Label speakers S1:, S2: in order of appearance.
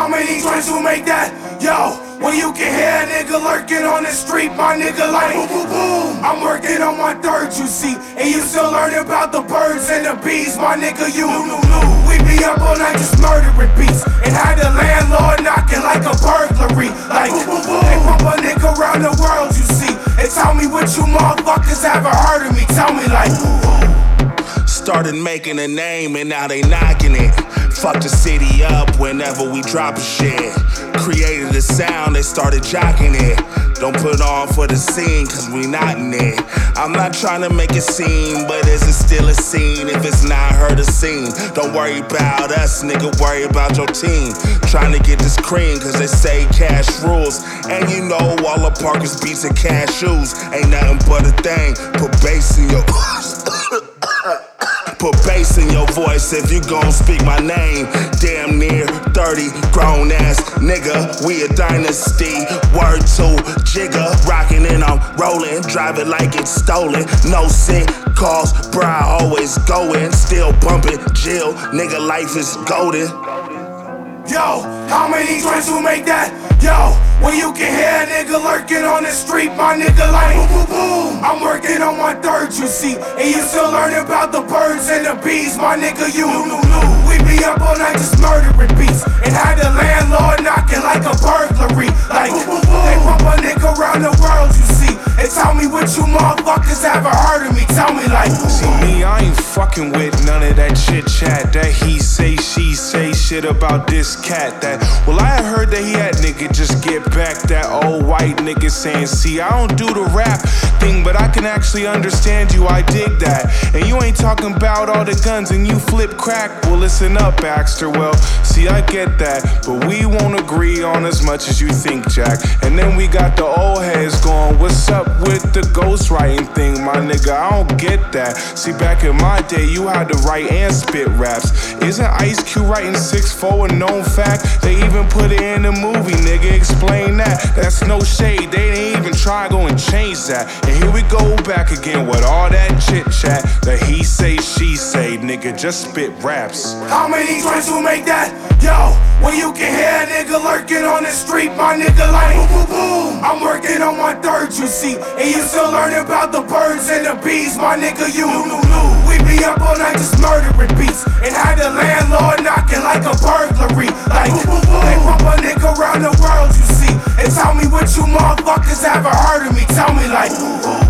S1: how many joints will make that? Yo, when you can hear a nigga lurking on the street, my nigga like boom, boom, boom. I'm working on my third, you see, and you still learn about the birds and the bees, my nigga, you. We be up all night just murdering beats, and had the landlord knocking like a burglary. Like, they pump a nigga around the world, you see, and tell me what you motherfuckers haven't heard of me. Tell me like,
S2: started making a name and now they knocking it. Fuck the city up whenever we drop a shit. Created a sound, they started jocking it. Don't put on for the scene, cause we not in it. I'm not trying to make a scene, but is it still a scene if it's not heard a scene? Don't worry about us, nigga, worry about your team. Trying to get this cream, cause they say cash rules. And you know all the Parkers beats and cashews ain't nothing but a thing. Put bass in your Put bass in your voice if you gon' speak my name. Damn near 30, grown ass nigga, we a dynasty. Word to Jigga, rockin' and I'm rollin', driving like it's stolen. No sick calls, bra always going, still bumpin', Jill, nigga life is golden.
S1: yo, how many joints will make that? Yo, when you can hear a nigga lurking on the street, my nigga like boom, boom, boom. I'm working on my third, you see, and you still learn about the birds and the bees, my nigga, you. We be up all night just murdering beats, and had the landlord knocking like a burglary. Like, they pump a nigga around the world, you see, and tell me what you motherfuckers haven't heard of me. Tell me like,
S3: see me, I ain't fucking with none of that chit chat. That he say, she say shit about this cat. That, well, I had heard that he had nigga just get back. That old white nigga saying, see, I don't do the rap thing, but I can actually understand you, I dig that. And you ain't talking about all the guns and you flip crack. Well, listen up, Baxter, well, see, I get that, but we won't agree on as much as you think, Jack. And then we got the old heads going, what's up with the ghostwriting thing, my nigga? I don't get that. See, back in my day, you had to write and spit raps. Isn't Ice Cube writing 6'4" a known fact? They even put it in the movie, nigga, explain that. That's no shade, they didn't even try to go and change that. And here we go back again with all that chit chat. That he say, she say, nigga, just spit raps.
S1: how many joints will make that? Yo, when you can hear a nigga lurking on the street, my nigga like boom, boom, boom. I'm working on my third, you see, and you still learn about the birds and the bees, my nigga, you. We be up all night just murdering beats, and had the landlord knocking like a burglary. Like, they pump a nigga around the world, you see, and tell me what you motherfuckers haven't heard of me. Tell me like,